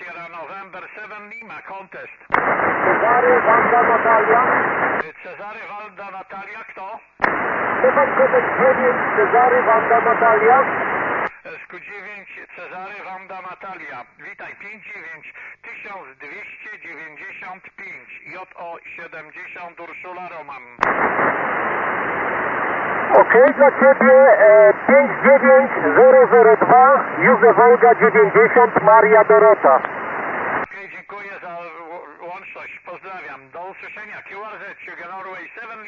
Sierra November 7 Lima, contest. Cezary Wanda Natalia. Cezary Wanda Natalia, kto? Stefan Kotek 9, Cezary Wanda Natalia. SQ9 Cezary Wanda Natalia. Witaj, 59 1295 JO 70 Urszula Roman. Okej, dla Ciebie 59002 Józef Olga 90 Maria Dorota. Okej, dziękuję za łączność. Pozdrawiam. Do usłyszenia. QRZ, Sugar Norway 7